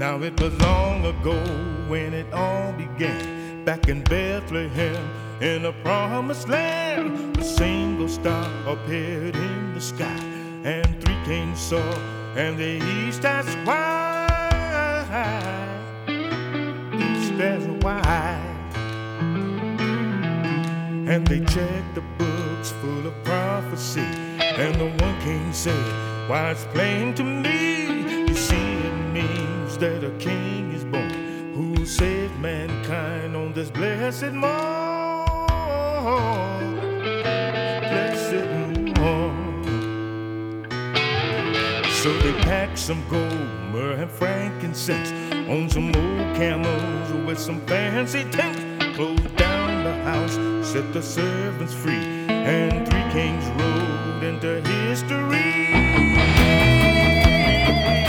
Now it was long ago when it all began, back in Bethlehem, in the promised land. A single star appeared in the sky, and three kings saw, and the east as wide, east as wide. And they checked the books full of prophecy, and the one king said, why, it's plain to me, you see it means that a king is born, who will save mankind on this blessed morn. Blessed morn. So they packed some gold, myrrh and frankincense on some old camels with some fancy tents, closed down the house, set the servants free, and three kings rode into history.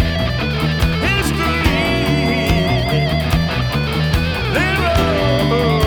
History. They rode.